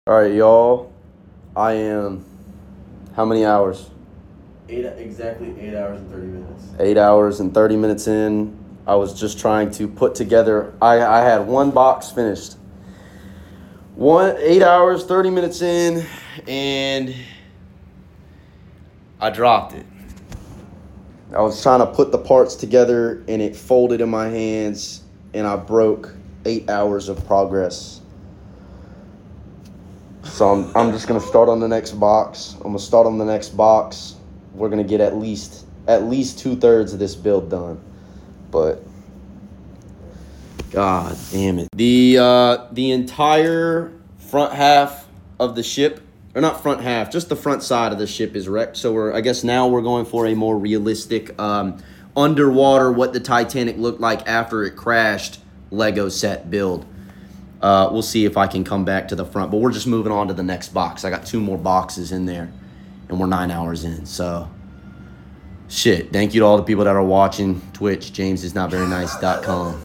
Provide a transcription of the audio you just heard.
All right, y'all. I am. How many hours? Exactly 8 hours and 30 minutes. 8 hours and 30 minutes in. I was just trying to put together. I had one box finished. 8 hours, 30 minutes in, and I dropped it. I was trying to put the parts together, and it folded in my hands, and I broke 8 hours of progress. So I'm just gonna start on the next box. I'm gonna start on the next box. We're gonna get at least 2/3 of this build done. But God damn it. The entire front half of the ship, or not front half, just the front side of the ship is wrecked. So I guess now we're going for a more realistic underwater what the Titanic looked like after it crashed Lego set build. We'll see if I can come back to the front, but we're just moving on to the next box. I got 2 more boxes in there, and we're 9 hours in. So, shit. Thank you to all the people that are watching Twitch. JamesIsNotVeryNice.com.